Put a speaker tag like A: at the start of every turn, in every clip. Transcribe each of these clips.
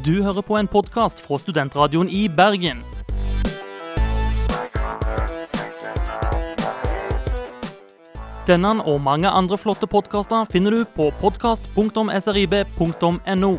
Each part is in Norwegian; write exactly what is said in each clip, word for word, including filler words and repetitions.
A: Du hører på en podcast fra Studentradioen i Bergen. Denne og mange andre flotte podcaster finner du på podcast punktum srib punktum no.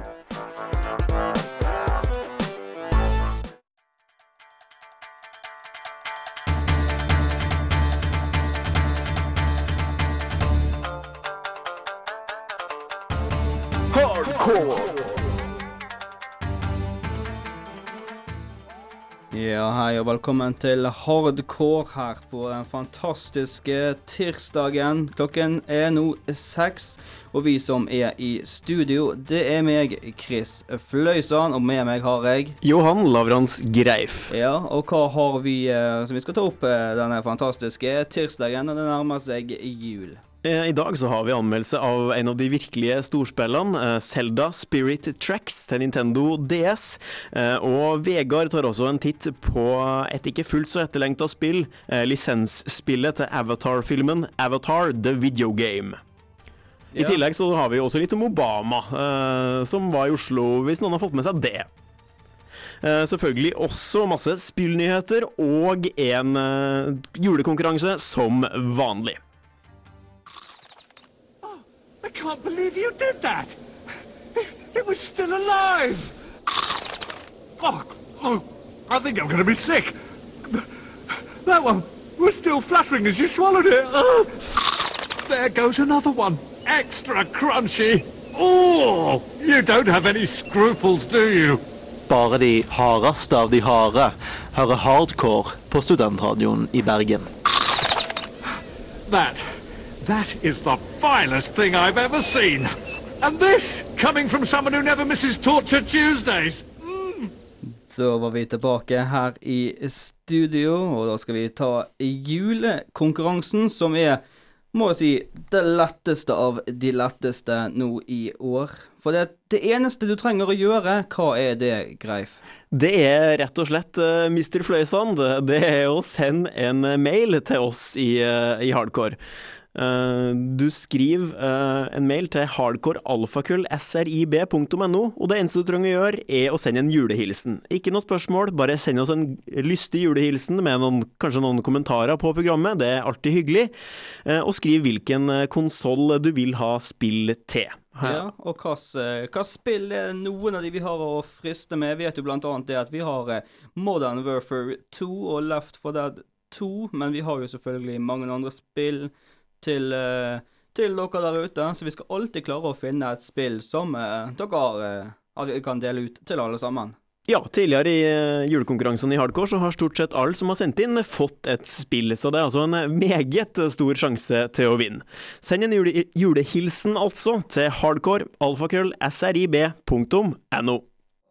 B: Ja, hei og velkommen til Hardcore her på den fantastiske tirsdagen. Klokken er nå seks, og vi som er i studio, det er meg, Chris Fløysan, og med meg har jeg
C: Johan Lavrans Greif.
B: Ja, og hva har vi eh, som vi skal ta opp eh, denne fantastiske tirsdagen, og det nærmer seg jul.
C: I dag så har vi anmeldelse av en av de virkelige storspillene, Zelda Spirit Tracks til Nintendo D S, og Vegard tar også en titt på et ikke fullt så etterlengtet spill, lisensspillet til Avatar-filmen Avatar The Video Game. I
B: Ja.
C: tillegg så har vi også litt om Obama, som var i Oslo, hvis noen har fått med seg det. Selvfølgelig også masse spillnyheter og en julekonkurranse som vanlig.
D: I can't believe you did that! It, it was still alive! Oh, oh, I think I'm going to be sick. That one was still fluttering as you swallowed it. Oh. There goes another one. Extra crunchy. Oh, you don't have any scruples, do you?
E: Bare de hardeste av de harde hører Hardcore på Studentradioen i Bergen.
D: That, that is the vilest thing I've ever seen. And this, coming from someone who never misses Torture Tuesdays.
B: Så var vi tilbake her i studio, og da skal vi ta julekonkurransen, som er, må jeg si, det letteste av de letteste nå i år. For det, det eneste du trenger å gjøre, hva er det, Greif?
C: Det er rett og slett uh, mister Fløysand. Det er å sende en mail til oss i, uh, i Hardcore. Uh, du skriver uh, en mail til hardcorealfakull srib punktum no, og det eneste du trenger å gjøre er å sende en julehilsen. Ikke noe spørsmål, bare send oss en lystig julehilsen med noen, kanskje noen kommentarer på programmet, det er alltid hyggelig, uh, og skriv hvilken konsol du vil ha spill til.
B: Ja, og hva, hva spill er noen av de vi har å friste med? Vet du blant annet det at vi har Modern Warfare to og Left four Dead to, men vi har jo selvfølgelig mange andre spill til, til dere der ute, så vi skal alltid klare å finne et spill som dere kan dele ut til alle sammen.
C: Ja, tidligere i uh, julekonkurransen i Hardcore så har stort sett alle som har sendt inn fått et spill, så det er altså en meget stor sjanse til å vinne. Send en jule julehilsen altså til hardcore alfakrøll srib punktum no.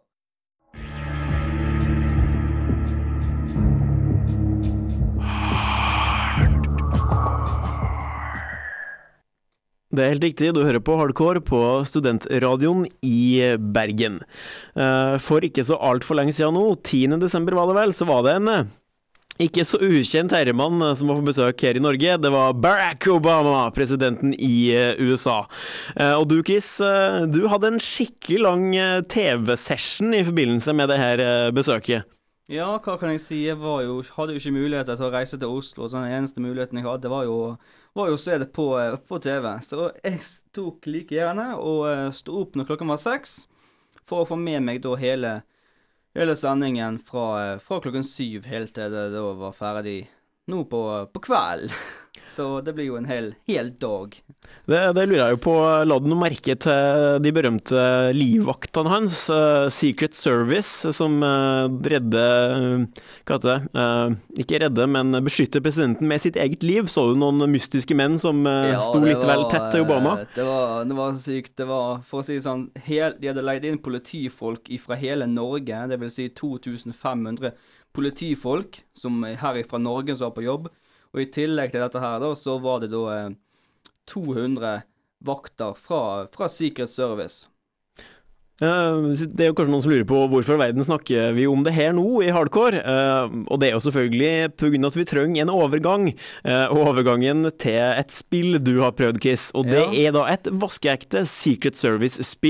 C: Det er helt riktig, du hører på Hardcore på Studentradioen i Bergen. For ikke så alt for lenge siden nå, tiende desember var det vel, så var det en ikke så ukjent herremann som var på besøk her i Norge. Det var Barack Obama, presidenten i U S A. Og du, Chris, du hadde en skikkelig lang T V-session i forbindelse med det her besøket.
B: Ja, hva kan jeg si? Jeg var jo, hadde jo ikke mulighet til å reise til Oslo, så den eneste muligheten jeg hadde var jo var jo å se det på, på T V. Så jeg tok like gjerne og stod opp når klokken var seks, for å få med meg da hele, hele sendingen fra, fra klokken syv helt til det da var ferdig nå på, på kvelden. Så det blir jo en hel, hel dag.
C: Det, det lurer jeg jo på. La du noe merke til de berømte livvaktene hans, uh, Secret Service, som uh, redde, uh, hva heter det, uh, ikke redde, men beskytte presidenten med sitt eget liv. Så du noen mystiske menn som uh, ja, sto litt var, vel tett til Obama?
B: Det var, det var sykt. Det var, for å si sånn, hel, de hadde leid inn politifolk fra hele Norge, det vil si to tusen fem hundre politifolk som her fra Norge som var på jobb. Og i tillegg til dette her da, så var det da eh, to hundre vakter fra, fra Secret Service.
C: Uh, det er jo kanskje noen som lurer på hvorfor i verden snakker vi om det her nå i Hardcore, uh, og det er jo selvfølgelig på grunn av at vi trenger en overgang, uh, og overgangen til et spill du har prøvd, Chris, og det ja. er da et vaskeekte Secret Service-spill.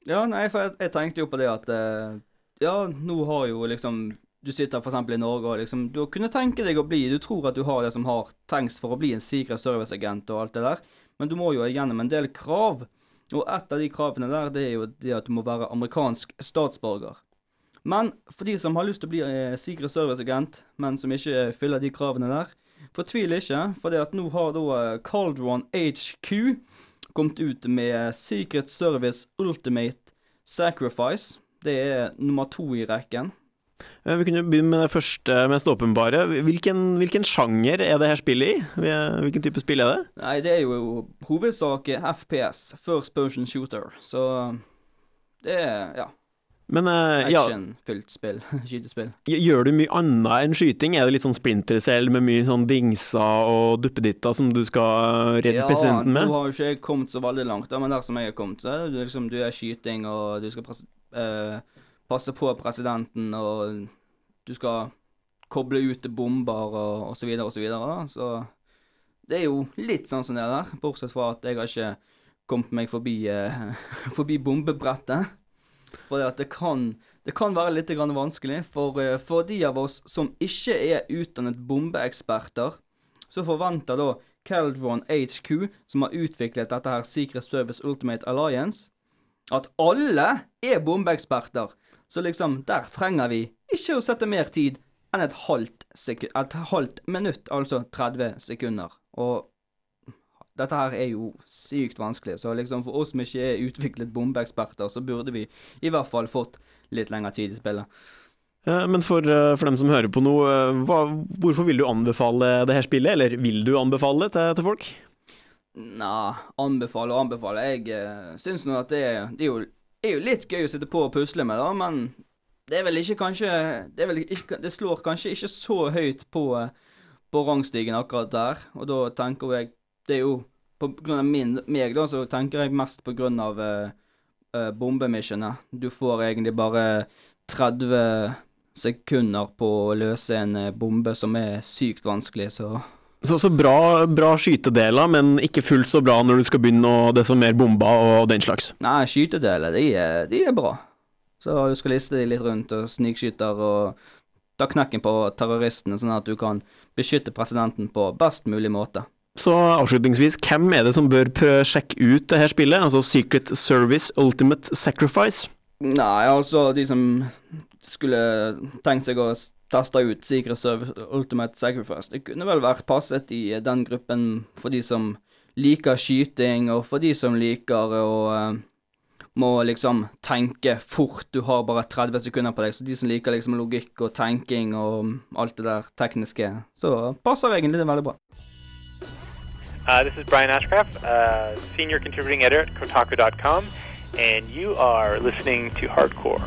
B: Ja, nei, for jeg, jeg tenkte jo på det at eh, ja, nå har jo liksom du sitter for eksempel i Norge og liksom du kunne tenke deg å bli, du tror at du har det som har trengs for å bli en Secret Service-agent og alt det der, men du må jo gjennom en del krav, og et av de kravene der, det er jo det at du må være amerikansk statsborger. Men for de som har lyst til å bli eh, Secret Service-agent, men som ikke fyller de kravene der, fortvil ikke, for det at nå har da eh, Cauldron H Q kommet ut med Secret Service Ultimate Sacrifice. Det er nummer to i rekken.
C: Vi kunne begynne med det første, mest åpenbare. Hvilken, hvilken sjanger er det her spillet i? Hvilken type spill er det?
B: Nei, det er jo hovedsak F P S, First Person Shooter, så det er, ja,
C: Men, uh, ja,
B: actionfylt spill, skytespill.
C: Gjør du mye annet enn skyting? Er det litt sånn Splinter Cell med mye sånn dingser og duppeditter som du skal redde presidenten med?
B: Ja, nå har jo ikke jeg kommet så veldig langt, da, men der som jeg har kommet, så er det liksom, du er skyting, og du skal pres uh, passe på presidenten, og du skal koble ut bomber, og, og så videre, og så videre, da. Så det er jo litt sånn som det der, bortsett fra at jeg har ikke kommet meg forbi, uh, forbi bombebrettet. For det, at det, kan, det kan være litt grann vanskelig, for, uh, for de av oss som ikke er utdannet bombeeksperter, så forventer da Cauldron H Q, som har utviklet dette her Secret Service Ultimate Alliance, at alle er bombeeksperter. Så liksom, der trenger vi ikke å sette mer tid enn et halvt, et halvt minutt, altså tretti sekunder. Og dette her er jo sykt vanskelig, så liksom for oss som ikke er utviklet bombeeksperter, så burde vi i hvert fall fått litt lengre tid i spillet.
C: Men for, for dem som hører på nå, hva, hvorfor vil du anbefale det her spillet, eller vil du anbefale det til, til folk?
B: Nei, anbefale og anbefale. Jeg uh, synes nå at det, det er jo Det er jo litt gøy å sitte på og pusle med, da, men det er vel ikke kanskje Det, er vel ikke, det slår kanskje ikke så høyt på, på rangstigen akkurat der, og da tenker jeg Det er jo på grunn av min, meg, da, så tenker jeg mest på grunn av uh, uh, bombemissionet. Du får egentlig bare tretti sekunder på å løse en uh, bombe som er sykt vanskelig, så
C: Så, så bra, bra skytedeler, men ikke fullt så bra når du skal begynne og det som er bomba og den slags.
B: Nei, skytedeler, de er, de er bra. Så du skal liste de litt rundt og snikskyter og ta knekken på terroristene, sånn at du kan beskytte presidenten på best mulig måte.
C: Så avslutningsvis, hvem er det som bør prøve å sjekke ut det her spillet? Altså Secret Service Ultimate Sacrifice?
B: Nei, altså de som skulle tenkt seg å testa ut Secret Service Ultimate Sacrifice. Det kunne vel vært passet i den gruppen for de som liker skyting, og for de som liker å uh, må liksom tenke fort. Du har bare tretti sekunder på deg, så de som liker liksom logikk og tenking og alt det der tekniske, så passer egentlig det veldig bra.
F: Uh, this is Brian Ashcraft, uh, Senior Contributing Editor at Kotaku dot com, and you are listening to Hardcore.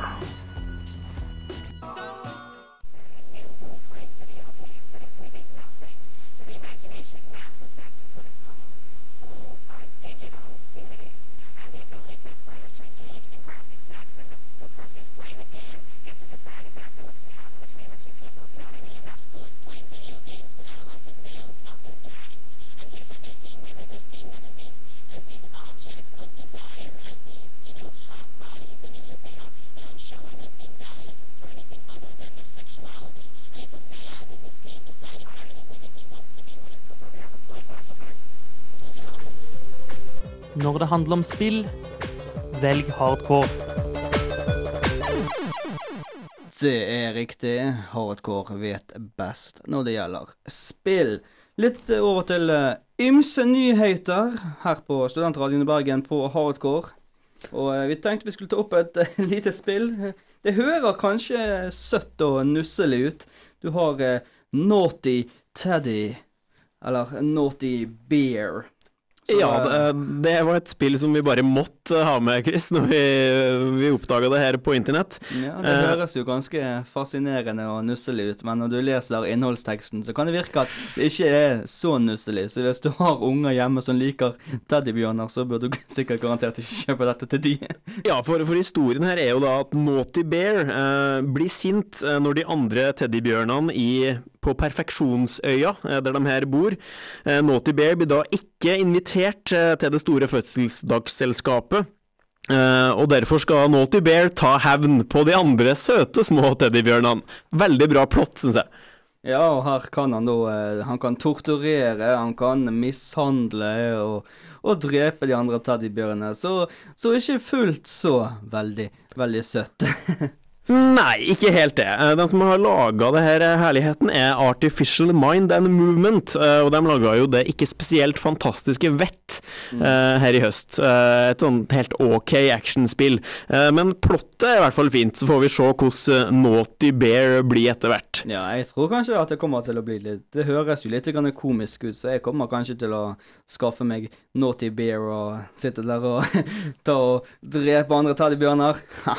A: Når det handler om spill, velg hardcore.
B: Det er riktig. Hardcore vet best når det gjelder spill. Litt over til uh, ymse nyheter her på Studentradioen i Bergen på Hardcore. Og uh, vi tenkte vi skulle ta opp et uh, lite spill. Det hører kanskje søtt og nusselig ut. Du har uh, Naughty Teddy, eller Naughty Bear. Så,
C: ja, det, det var et spill som vi bare måtte ha med, Chris, når vi, vi oppdaget det her på internett.
B: Ja, det eh. høres jo ganske fascinerende og nusselig ut, men når du leser innholdsteksten, så kan det virke at det ikke er så nusselig. Så hvis du har unger hjemme som liker teddybjørner, så bør du sikkert garantert ikke kjøpe dette til de.
C: Ja, for, for historien her er jo da at Naughty Bear eh, blir sint eh, når de andre teddybjørnene i på Perfeksjonsøya, der de her bor. Naughty Bear blir da ikke invitert til det store fødselsdagsselskapet Uh, og derfor skal Naughty Bear ta hevn på de andre søte små teddybjørnene. Veldig bra plott, synes jeg.
B: Ja, og her kan han da, eh, han kan torturere, han kan mishandle og, og drepe de andre teddybjørnene. Så, så ikke fullt så veldig, veldig søtt.
C: Nei, ikke helt det. Den som har laget det her herligheten er Artificial Mind and Movement, og de laget jo det ikke spesielt fantastiske vett mm. her i høst. Et sånn helt ok actionspill. Men plottet er i hvert fall fint, så får vi se hvordan Naughty Bear blir etter hvert.
B: Ja, jeg tror kanskje at det kommer til å bli litt, det høres jo litt grann komisk ut, så jeg kommer kanskje til å skaffe meg Naughty Bear og sitte der og ta og drepe andre teddybjørner.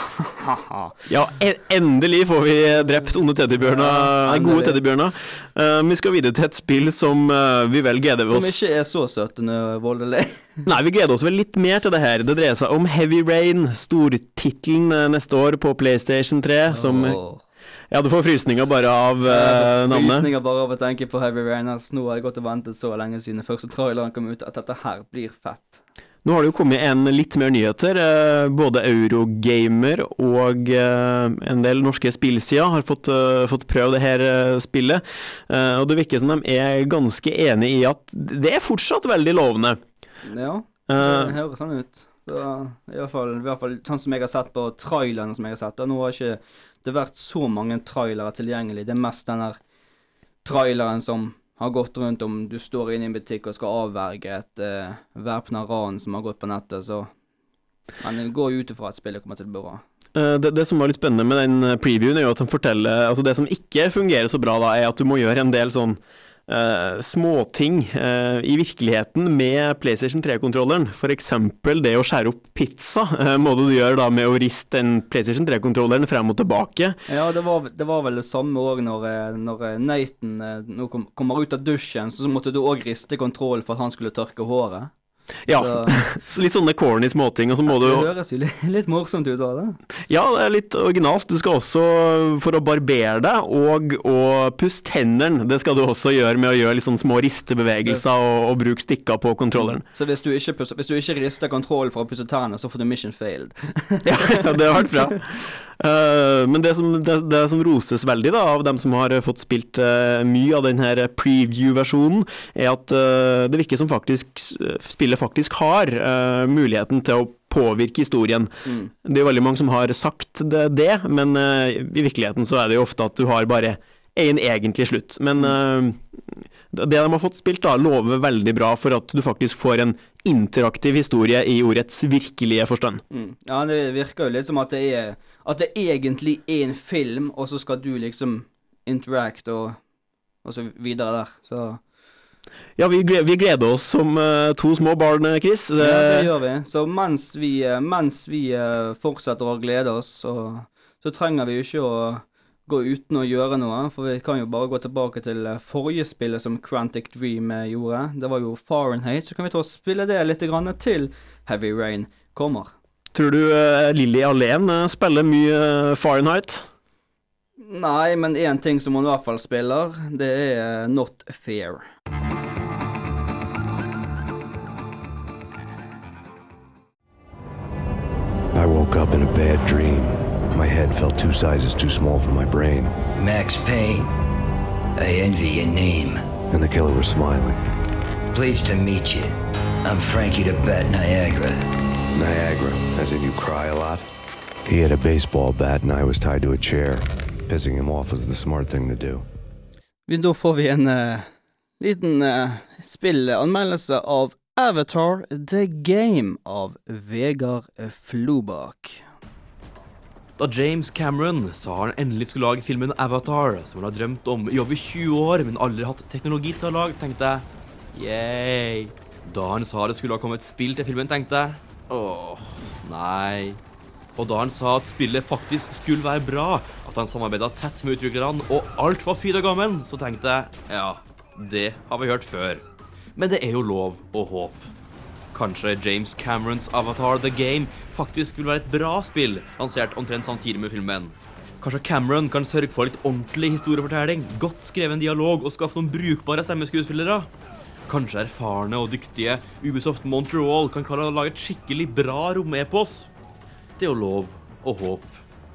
C: Ja, endelig får vi drept onde teddybjørner, ja, gode teddybjørner. Uh, vi skal videre til et spill som uh, vi vel gleder oss...
B: Som ikke er så søttende voldelig.
C: Nei, vi gleder oss vel litt mer til det her. Det dreier seg om Heavy Rain, stortitlen neste år på PlayStation tre, som... Oh. Ja, du får frysninger bare av uh, navnet.
B: Frysninger bare av å tenke på Heavy Rain. Nå har jeg gått og ventet så lenge siden første traileren kom ut, at dette her blir fett.
C: Nå har det jo kommet en litt mer nyheter. Både Eurogamer og en del norske spillsider har fått, fått prøve det her spillet. Og det virker som de er ganske enige i at det er fortsatt veldig lovende.
B: Ja, det høres sånn ut. Så, i, hvert fall, I hvert fall sånn som jeg har sett på trailerne som jeg har sett. Og nå har ikke det vært så mange trailere tilgjengelig. Det er mest denne traileren som... har gått rundt om du står inne i en butikk og skal avverge et uh, væpnet ran som har gått på nettet, så men det går ut ifra at spillet kommer til å bli bra.
C: Uh, det, det som var litt spennende med den previewen er jo at den forteller, altså det som ikke fungerer så bra da, er at du må gjøre en del sånn uh, småting uh, i virkeligheten med PlayStation tre-kontrolleren. For eksempel det å skjære opp pizza, uh, må du gjøre da med å riste den PlayStation tre-kontrolleren frem og tilbake.
B: Ja, det var, det var vel det samme også når, når Nathan når kom, kommer ut av dusjen, så måtte du også riste kontroll for at han skulle tørke håret.
C: Ja, så litt sånne corny småting, og så må
B: det
C: du...
B: Det høres jo litt, litt morsomt ut av det.
C: Ja, det er litt originalt. Du skal også, for å barbere deg og å pusse tennene, det skal du også gjøre med å gjøre litt sånne små ristebevegelser og, og bruke stikker på kontrolleren.
B: Så hvis du ikke, pusser, hvis du ikke rister kontroll for å pusse tennene, så får du mission failed.
C: Ja, det har vært bra. Uh, men det som, det, det som roses veldig da, av dem som har fått spilt uh, mye av den her preview-versjonen, er at uh, det virker som faktisk spillet faktisk har uh, muligheten til å påvirke historien. Mm. Det er veldig mange som har sagt det, det men uh, i virkeligheten så er det jo ofte at du har bare en egentlig slutt. Men uh, det de har fått spilt da, lover veldig bra for at du faktisk får en interaktiv historie i ordets virkelige forstand.
B: Mm. Ja, det virker jo litt som at det er at det egentlig er en film, og så skal du liksom interact og, og så videre der, så...
C: Ja, vi gleder, vi gleder oss som uh, to små barn, Chris.
B: Ja, det gjør vi. Så mens vi, mens vi uh, fortsetter å glede oss, så, så trenger vi jo ikke å gå uten å gjøre noe, for vi kan jo bare gå tilbake til uh, forrige spillet som Quantic Dream uh, gjorde. Det var jo Fahrenheit, så kan vi ta og spille det litt grann til Heavy Rain kommer.
C: Tror du uh, Lily alene uh, spiller mye uh, Fahrenheit?
B: Nei, men en ting som hun i hvert fall spiller, det er uh, Not Fair.
G: I woke up in a bad dream. My head felt two sizes too small for my brain.
H: Max Payne, I envy your name.
G: And the killer was smiling.
H: Pleased to meet you. I'm Frankie the Bat Niagara.
G: Niagara, as in you cry a lot? He had a baseball bat and I was tied to a chair. Pissing him off was the smart thing to do.
B: Da får vi en uh, liten uh, spillanmeldelse av Avatar The Game av Vegard Flobak.
I: Da James Cameron sa han endelig skulle lage filmen Avatar, som han har drømt om i over tjue år, men aldri hatt teknologi til å lage, tenkte jeg, yay. Da han sa det skulle ha kommet et spill til filmen, tenkte jeg, åh, nei. Og da han sa at spillet faktisk skulle være bra, at han samarbeidet tett med utviklerne, og alt var fryd og gammen, så tenkte jeg, ja, det har vi hørt før. Men det er jo lov å håpe. Kanskje James Camerons Avatar The Game faktisk vil være et bra spill, lansert omtrent samtidig med filmen. Kanskje Cameron kan sørge for litt ordentlig historiefortelling, godt skreven dialog og skaffe noen brukbare stemmeskuespillere. Kanskje erfarne og dyktige Ubisoft Montreal kan klare å lage et skikkelig bra rom-epos. det er jo lov og håp.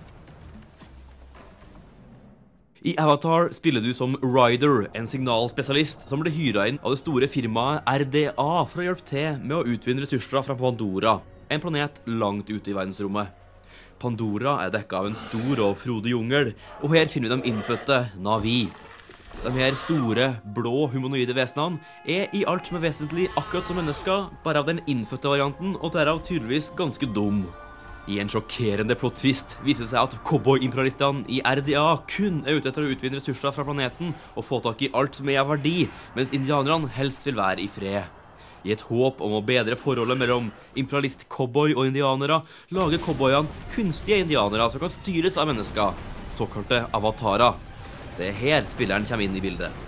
I: I Avatar spiller du som Ryder, en signalspesialist som ble hyret inn av det store firmaet R D A for å hjelpe til med å utvinne ressurser fra Pandora, en planet langt ute i verdensrommet. Pandora er dekket av en stor og frodig jungel, og her finner vi de innfødte Navi. De her store, blå humanoide vesenene er i alt som er vesentlig akkurat som mennesker, bare av den innfødte varianten, og derav tydeligvis ganske dum. I en sjokkerende plot-twist viser det seg at cowboy-imperialistene i R D A kun er ute etter å utvinne ressurser fra planeten og få tak i alt som er av verdi, mens indianerne helst vil være i fred. I et håp om å bedre forholdet mellom imperialist-cowboy og indianere, lager cowboyene kunstige indianere som kan styres av mennesker, såkalte avatarer. Det er her spilleren kommer inn i bildet.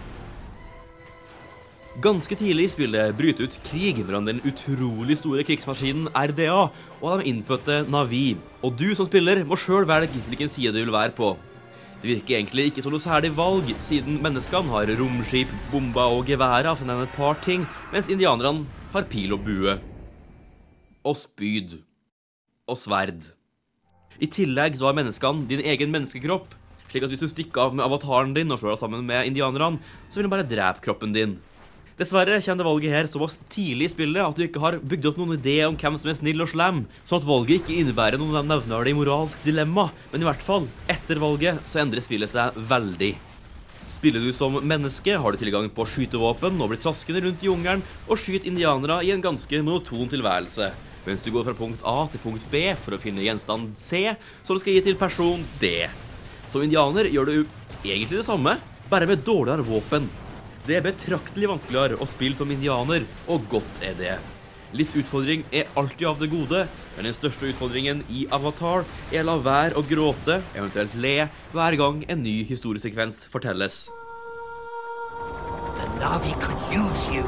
I: Ganske tidlig i spillet bryter ut krig mellom den utrolig store krigsmaskinen R D A og de innfødte Navi, og du som spiller må selv velge hvilken side du vil være på. Det virker egentlig ikke som noe særlig valg, siden menneskene har romskip, bomber og geværer for å nevne et par ting, mens indianerne har pil og bue. Og spyd. Og sverd. I tillegg så har menneskene din egen menneskekropp, slik at hvis du stikker av med avataren din og slår deg sammen med indianerne, så vil de bare drepe kroppen din. Dessverre kommer det valget her såpass tidlig i spillet at du ikke har bygd opp noen idé om hvem som er snill og slem, sånn at valget ikke innebærer noen av nevnerne i moralsk dilemma, men i hvert fall, etter valget så endrer spillet seg veldig. Spiller du som menneske, har du tilgang på skytevåpen og blir traskende rundt i jungelen og skyter indianere i en ganske monoton tilværelse, mens du går fra punkt A til punkt B for å finne gjenstand C, som du skal gi til person D. Som indianer gjør du egentlig det samme, bare med dårligere våpen. Det er betraktelig vanskeligere å spille som indianer, og godt er det. Litt utfordring er alltid av det gode, men den største utfordringen i Avatar er å la være å gråte, eventuelt le, hver gang en ny historiesekvens fortelles.
H: The Navi could use you.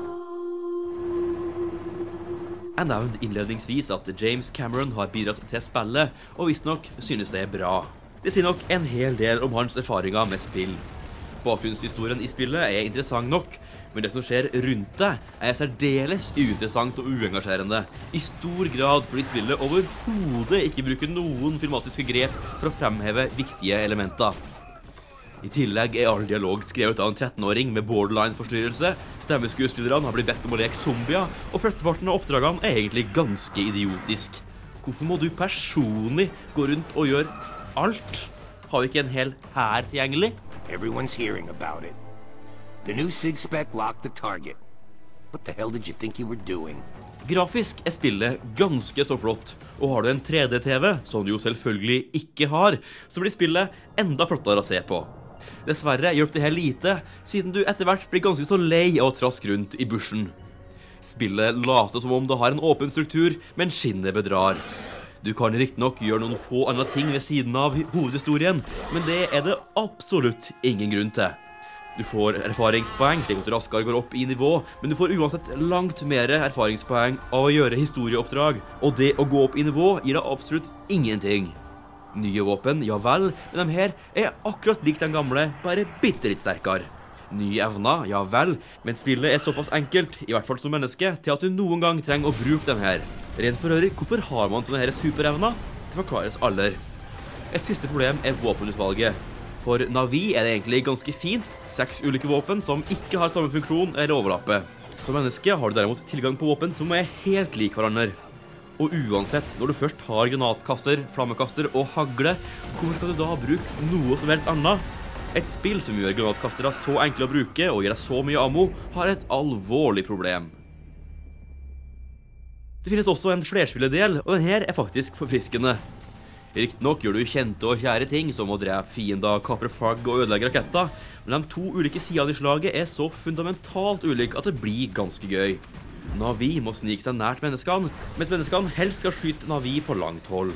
I: Jeg nevnte innledningsvis at James Cameron har bidratt til spillet, og visstnok synes det er bra. Det sier nok en hel del om hans erfaringer med spill. Bakgrunnshistorien i spillet er interessant nok, men det som skjer rundt det er særdeles uinteressant og uengasjerende, i stor grad fordi spillet overhodet ikke bruker noen filmatiske grep for å fremheve viktige elementer. I tillegg er all dialog skrevet av en trettenåring med borderline-forstyrrelse, stemmeskuespillerne har blitt bedt om å leke zombier, og flesteparten av oppdragene er egentlig ganske idiotisk. Hvorfor må du personlig gå rundt og gjøre alt? Har vi ikke en hel hær tilgjengelig?
H: Everyone's hearing about it. The new SIG-spec locked the target. What the hell did you think you were doing?
I: Grafisk er spillet ganske så flott, og har du en tre D T V, som du jo selvfølgelig ikke har, så blir spillet enda flottere å se på. Dessverre hjelper det her lite, siden du etter hvert blir ganske så lei av å traske rundt i bushen. Spillet later som om det har en åpen struktur, men skinnet bedrar. Du kan riktignok gjøre noen få andre ting ved siden av hovedhistorien, men det er det absolutt ingen grunn til. Du får erfaringspoeng slik at du raskere går opp i nivå, men du får uansett langt mer erfaringspoeng av å gjøre historieoppdrag, og det å gå opp i nivå gir deg absolutt ingenting. Nye våpen, ja vel, men de her er akkurat lik den gamle, bare bitte litt sterkere. Nye evner, ja vel, men spillet er såpass enkelt, i hvert fall som menneske, til at du noen gang trenger å bruke dem her. Rent for øvrig, hvorfor har man sånne her superevner? Det forklares aldri. Et siste problem er våpenutvalget. For Navi er det egentlig ganske fint, seks ulike våpen som ikke har samme funksjon eller overlappe. Som menneske har du derimot tilgang på våpen som er helt lik hverandre. Og uansett, når du først har granatkaster, flammekaster og hagle, hvorfor skal du da bruke noe som helst annet? Et spill som gjør granatkastere så enkle å bruke og gir deg så mye ammo, har et alvorlig problem. Det finnes også en flerspilledel, og den her er faktisk forfriskende. Riktignok gjør du kjente og kjære ting som å drepe fiender, kapre flagg og ødelegge raketter, men de to ulike sidene i slaget er så fundamentalt ulike at det blir ganske gøy. Navi må snike seg nært menneskene, mens menneskene helst skal skyte Navi på langt hold.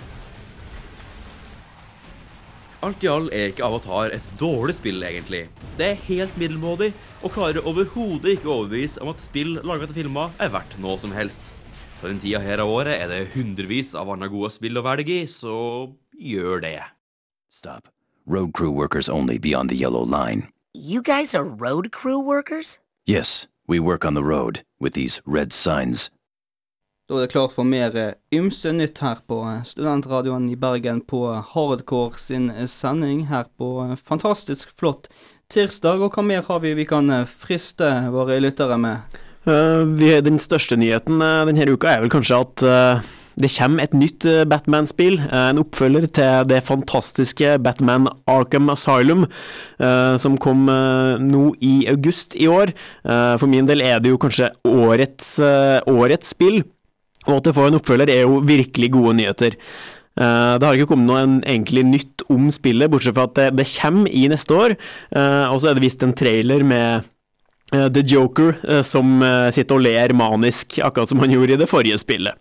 I: Alt i all er ikke Avatar et dårlig spill egentlig. Det er helt middelmådig, og klarer overhodet ikke overbevise om at spill laget til filmer er verdt noe som helst. På den tida her av året er det hundrevis av andre gode spill å velge i, så gjør det.
J: Stop. Road crew workers only beyond the yellow line.
K: You guys are road crew workers?
J: Yes, we work on the road with these red signs.
B: Da er det klart for mer eh, ymse nytt her på eh, Studentradioen i Bergen på Hardcore sin eh, sending her på eh, fantastisk flott tirsdag. Og hva mer har vi vi kan eh, friste våre lyttere med?
C: Uh, vi, den største nyheten uh, denne uka er vel kanskje at uh, det kommer et nytt uh, Batman-spill, uh, en oppfølger til det fantastiske Batman Arkham Asylum, uh, som kom uh, nå i august i år. Uh, for min del er det jo kanskje årets, uh, årets spill. Og at det får en oppfølger er jo virkelig gode nyheter. Uh, det har ikke kommet noe en, egentlig nytt om spillet, bortsett fra at det, det kommer i neste år. Uh, og så er det vist en trailer med uh, The Joker uh, som uh, sitter og ler manisk, akkurat som han gjorde i det forrige spillet.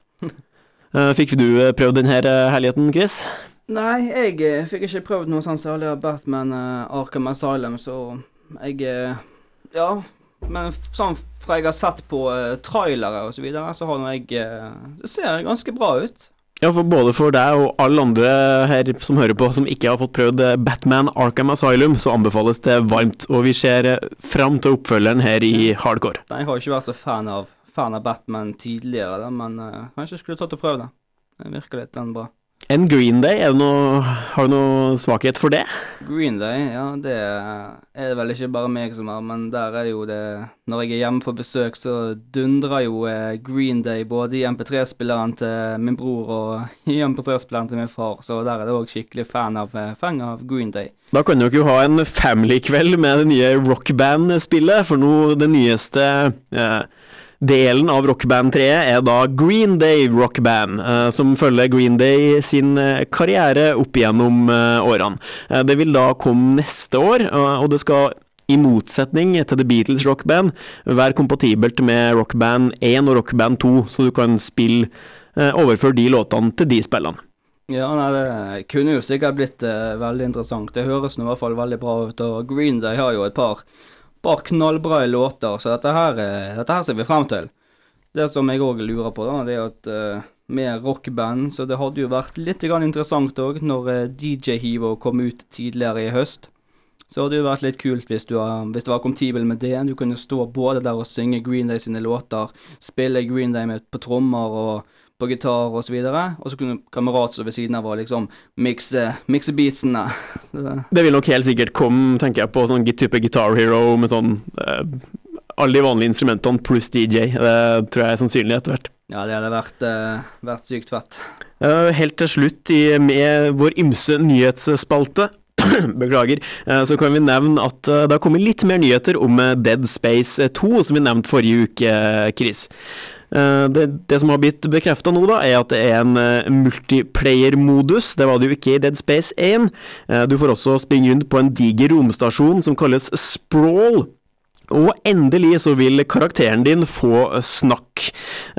C: Uh, fikk du uh, prøvd denne uh, herligheten, Chris?
B: Nei, jeg uh, fikk ikke prøvd noe sånn særlig av Batman uh, Arkham Asylum, så jeg, uh, ja... Men sånn fra jeg har sett på uh, trailere og så videre, så har jeg, uh, det ser ganske bra ut.
C: Ja, for både for deg og alle andre her som hører på, som ikke har fått prøvd Batman Arkham Asylum, så anbefales det varmt, og vi ser frem til oppfølgeren her i Hardcore.
B: Nei, jeg har ikke vært så fan av, fan av Batman tidligere, da, men uh, kanskje jeg skulle tatt og prøve det. Det virker litt den bra.
C: En Green Day, er det noe, har du noe svakhet for det?
B: Green Day, ja, det er vel ikke bare meg som er, men der er jo det, når jeg er hjemme på besøk, så dundrer jo eh, Green Day både i M P tre-spilleren til min bror og i M P tre-spilleren til min far, så der er det også skikkelig fan av, fan av Green Day.
C: Da kan dere jo ha en family-kveld med det nye rockband-spillet, for nå det nyeste... Eh, Delen av Rockband tre er da Green Day Rockband, eh, som følger Green Day sin eh, karriere opp igjennom eh, årene. Eh, det vil da komme neste år, eh, og det skal i motsetning til The Beatles Rockband være kompatibelt med Rockband én og Rockband to, så du kan spille, eh, overføre de låtene til de spillene.
B: Ja, nei, det kunne jo sikkert blitt eh, veldig interessant. Det høres nå i hvert fall veldig bra ut, og Green Day har jo et par Bare knallbra låter, så dette her, dette her ser vi frem til. Det som jeg også lurer på da, det er at uh, med rockband, så det hadde jo vært litt grann interessant også, når uh, D J Hero kom ut tidligere i høst. Så hadde det jo vært litt kult hvis, du, uh, hvis det var kompatibel med det. Du kunne stå både der og synge Green Day sine låter, spille Green Day med på trommer og på gitar og så videre, og så kunne kamerat så ved siden av å liksom mixe, mixe beatsene.
C: Det vil nok helt sikkert komme, tenker jeg, på sånn type Guitar Hero med sånn eh, alle de vanlige instrumentene pluss D J. Det tror jeg er sannsynlig etter hvert.
B: Ja, det hadde vært, eh, vært sykt fett.
C: Uh, helt til slutt i, med vår ymse nyhetsspalte, beklager, uh, så kan vi nevne at uh, det har kommet litt mer nyheter om uh, Dead Space to, som vi nevnte forrige uke, uh, Chris. Uh, det, det som har blitt bekreftet nå da, er at det er en uh, multiplayer-modus. Det var det jo ikke i Dead Space one. Uh, du får også springe rundt på en diger romstasjon som kalles Sprawl. Og endelig så vil karakteren din få snakk.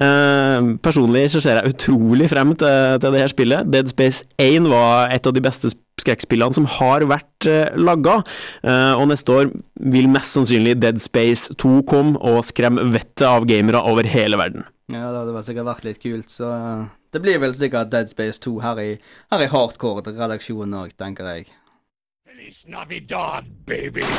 C: Uh, personlig så ser jeg utrolig frem til, til det her spillet. Dead Space one var et av de beste skrekkspillene som har vært uh, laget. Uh, og neste år vil mest sannsynlig Dead Space two komme og skremme vettet av gamere over hele verden.
B: Ja, det hadde sikkert vært litt kult, så uh, det blir vel sikkert Dead Space two her i, her i Hardcore-redaksjonen også, tenker jeg.
D: Feliz Navidad, baby!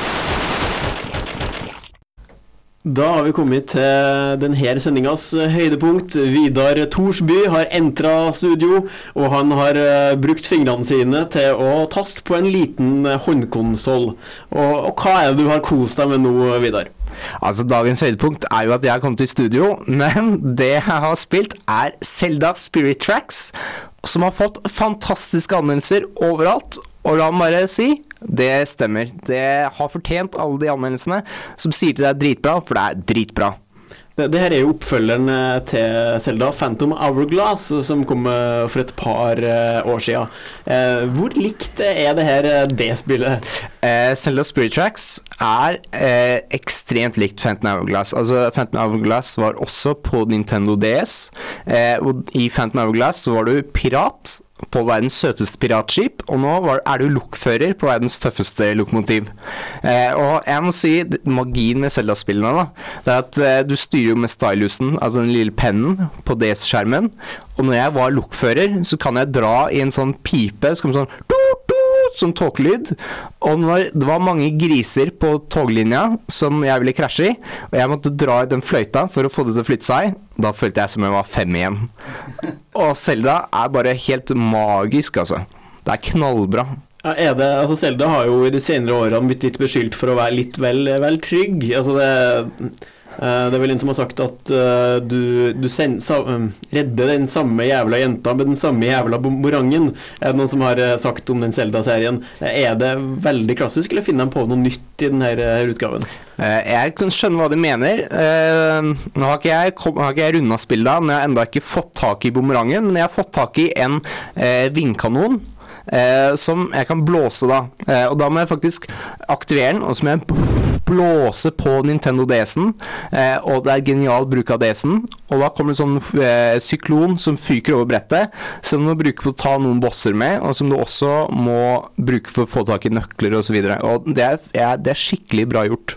C: Da har vi kommet til denne sendingas høydepunkt. Vidar Thorsby har entret studio, og han har uh, brukt fingrene sine til å taste på en liten håndkonsol. Og, og hva er det du har kost deg med nå, Vidar?
L: Altså, dagens høydepunkt er jo at jeg har kommet til studio, men det jeg har spilt er Zelda Spirit Tracks, som har fått fantastiske anmeldelser overalt, og la meg bare si... Det stemmer. Det har fortjent alle de anmeldelsene som sier til deg dritbra, for det er dritbra.
C: Det, det her er jo oppfølgeren til Zelda Phantom Hourglass, som kom for et par år siden. Eh, hvor likt er det her, det spillet?
L: Eh, Zelda Spirit Tracks er eh, ekstremt likt Phantom Hourglass. Altså, Phantom Hourglass var også på Nintendo D S, eh, og i Phantom Hourglass så var du pirat på verdens søteste piratskip, og nå var, er du lokfører på verdens tøffeste lokomotiv. Eh, og jeg må si, magien med Zelda-spillene da, det er at eh, du styrer jo med stylusen, altså den lille pennen på D S-skjermen, og når jeg var lokfører, så kan jeg dra i en sånn pipe, så kommer sånn som tåkelyd, og når det var mange griser på toglinja som jeg ville krasje i, og jeg måtte dra i den fløyta for å få det til å flytte seg, da følte jeg som jeg var fem igjen. Og Zelda er bare helt magisk, altså. Det er knallbra.
C: Ja, er det, altså Zelda har jo i de senere årene blitt litt beskyldt for å være litt vel, vel trygg. Altså det, uh, det er vel en som har sagt at uh, du, du send, sa, um, redder den samme jævla jenta med den samme jævla bumerangen. Er det noen som har uh, sagt om den Zelda-serien? Er det veldig klassisk, eller finner de på noe nytt i denne her utgaven?
L: Uh, jeg kan skjønne hva de mener. Uh, nå har ikke jeg, kom, har ikke jeg rundet spillet, men jeg har enda ikke fått tak i bumerangen, men jeg har fått tak i en uh, vindkanon. Eh, som jeg kan blåse da eh, og da må jeg faktisk aktivere den og så må jeg blåse på Nintendo D S-en eh, og det er genial bruk av D S-en og da kommer det en sånn eh, syklon som fyker over brettet som du må bruke for å ta noen bosser med og som du også må bruke for å få tak i nøkler og så videre og det er, ja, det er skikkelig bra gjort.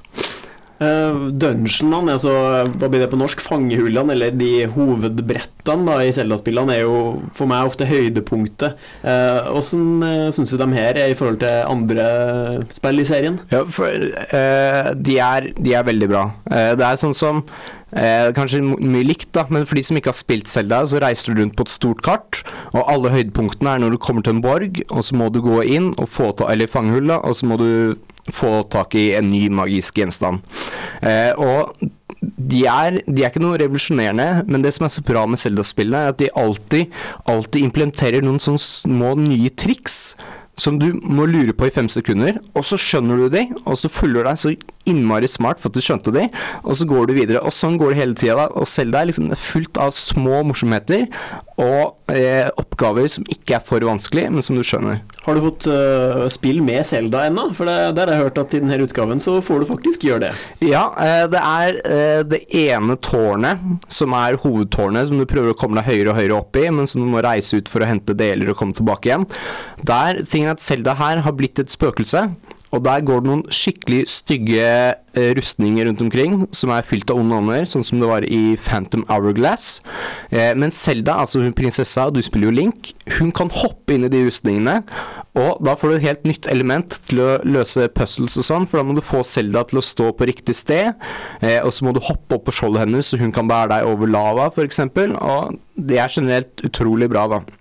C: Uh, dungeonene, altså, hva blir det på norsk, fangehullene, eller de hovedbrettene da, i Zelda-spillene, er jo for meg ofte høydepunktet. Uh, hvordan uh, synes du de her er i forhold til andre spill i serien?
L: Ja, for uh, de, er, de er veldig bra. Uh, det er sånn som Eh, kanskje mye likt da, men for de som ikke har spilt Zelda, så reiser du rundt på et stort kart, og alle høydepunktene er når du kommer til en borg, og så må du gå inn og få ta, eller fangehulla, og så må du få tak i en ny magisk gjenstand. Eh, og de er, de er ikke noe revolusjonerende, men det som er så bra med Zelda-spillene er at de alltid, alltid implementerer noen sånne små nye triks, som du må lure på i fem sekunder, og så skjønner du de, og så følger du deg så innmari smart for at du skjønte de, og så går du videre, og sånn går det hele tiden da, og Zelda er liksom fullt av små morsomheter, og eh, oppgaver som ikke er for vanskelig, men som du skjønner.
C: Har du fått uh, spill med Zelda ennå? For det, der har jeg hørt at i denne utgaven så får du faktisk gjøre det.
L: Ja, eh, det er eh, det ene tårnet, som er hovedtårnet, som du prøver å komme deg høyere og høyere opp i, men som du må reise ut for å hente deler og komme tilbake igjen. Der, tingen er at Zelda her har blitt et spøkelse, og der går det noen skikkelig stygge eh, rustninger rundt omkring, som er fylt av onde ånder, sånn som det var i Phantom Hourglass. Eh, men Zelda, altså hun prinsessa, du spiller jo Link, hun kan hoppe inn i de rustningene, og da får du et helt nytt element til å løse puzzles og sånn, for da må du få Zelda til å stå på riktig sted, eh, og så må du hoppe opp på skjoldet hennes, så hun kan bære deg over lava, for eksempel, og det er generelt utrolig bra da.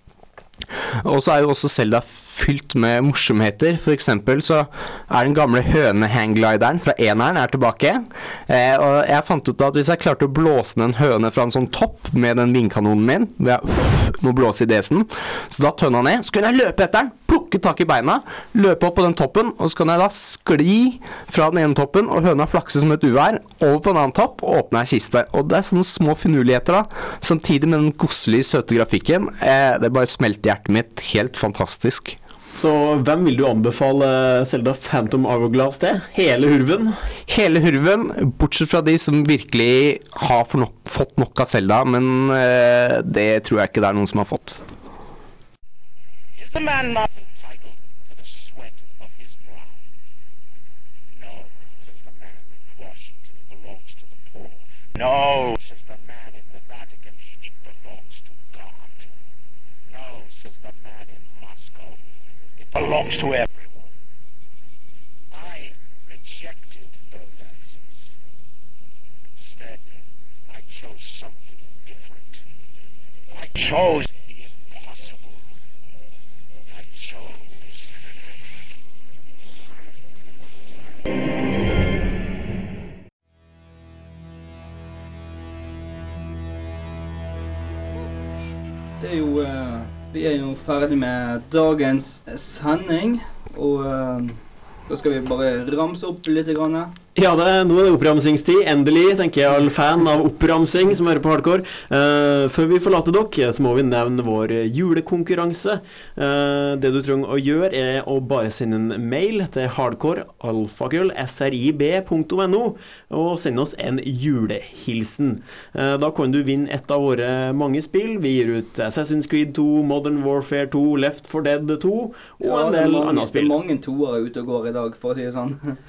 L: Og så er jo også Zelda fylt med morsomheter. For eksempel så er den gamle høne-hangglideren fra eneren er tilbake, eh, og jeg fant ut at hvis jeg klarte å blåse ned en høne fra en sånn topp med den vindkanonen min, ved jeg må blåse i desen, så da tønner jeg ned, så kunne jeg løpe etter den, plukke tak i beina, løpe opp på den toppen, og så kan jeg da skli fra den ene toppen, og høna flakse som et uvær, over på en annen topp, og åpne en kiste. Og det er sånne små finurligheter da, samtidig med den godslige, søte grafikken. Eh, det bare smelter hjertet mitt helt fantastisk.
C: Så hvem vil du anbefale Zelda Phantom Hourglass til? Hele hurven?
L: Hele hurven, bortsett fra de som virkelig har nok, fått nok av Zelda, men eh, det tror jeg ikke det er noen som har fått.
M: Is the man not entitled to the sweat of his brow? No, says the man in Washington, it belongs to the poor. No, says the man in the Vatican, it belongs to God. No, says the man in Moscow, it belongs to everyone. I rejected those answers. Instead, I chose something different. I chose the impossible. I chose.
B: Det er jo, uh, vi er jo ferdig med dagens sending, og uh, da skal vi bare ramse opp litt grann.
C: Ja, det, nå er det oppramsingstid. Endelig, tenker jeg, all fan av oppramsing som hører på Hardcore. Uh, før vi forlater dere, så må vi nevne vår julekonkurranse. Uh, det du trenger å gjøre er å bare sende en mail til hardcore alfakrøll s r i b punktum n o og sende oss en julehilsen. Uh, da kan du vinne et av våre mange spill. Vi gir ut Assassin's Creed to, Modern Warfare to, Left four Dead to og
B: ja,
C: en del
B: mange,
C: andre spill.
B: Det er mange toer ute og går i dag, for å si det sånn.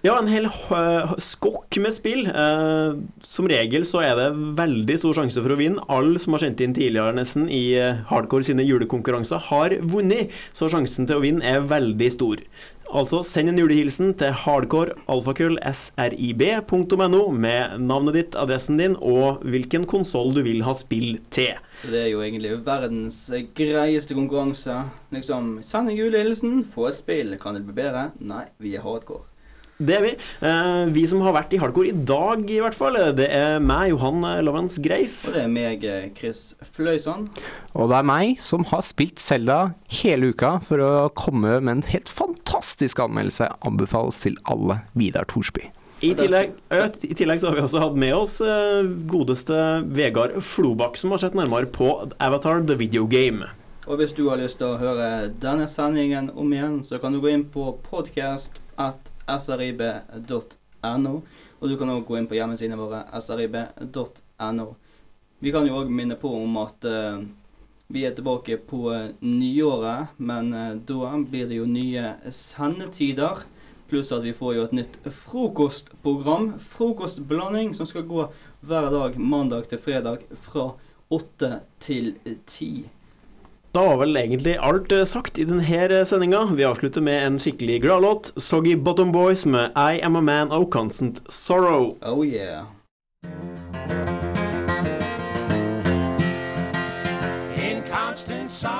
C: Ja, en hel uh, skokk med spill. Uh, som regel så er det veldig stor sjanse for å vinne. Alle som har sendt inn tidligere nesten i uh, Hardcore sine julekonkurranser har vunnet, så sjansen til å vinne er veldig stor. Altså send en julehilsen til hardcore alfakull srib punktum no med navnet ditt, adressen din og hvilken konsol du vil ha spill til.
B: Det er jo egentlig verdens greieste konkurranse. Liksom, send en julehilsen, få et spill. Kan det bli bedre? Nei, vi er hardcore.
C: Det er vi. Eh, vi som har vært i hardcore i dag i hvert fall, det er meg, Johan Lovens Greif.
B: Og det er meg, Chris Fløyson.
L: Og det er meg som har spilt Zelda hele uka for å komme med en helt fantastisk anmeldelse. Anbefales til alle, Vidar Thorsby.
C: I tillegg, I tillegg så har vi også hatt med oss eh, godeste Vegard Flobak, som har sett nærmere på Avatar The Video Game.
B: Og hvis du har lyst til å høre denne sendingen om igjen, så kan du gå inn på podcast at srib punktum no, og du kan også gå inn på hjemmesidene våre srib punktum no. Vi kan jo også minne på om at uh, vi er tilbake på uh, nyåret, men uh, da blir det jo nye sendetider, pluss at vi får jo et nytt frokostprogram, frokostblanding, som skal gå hver dag, mandag til fredag, fra åtte til ti.
C: Da var vel egentlig alt sagt i denne sendinga. Vi avslutter med en skikkelig gladlåt. Soggy Bottom Boys med I Am a Man of Constant Sorrow.
B: Oh yeah.
H: In constant sorrow.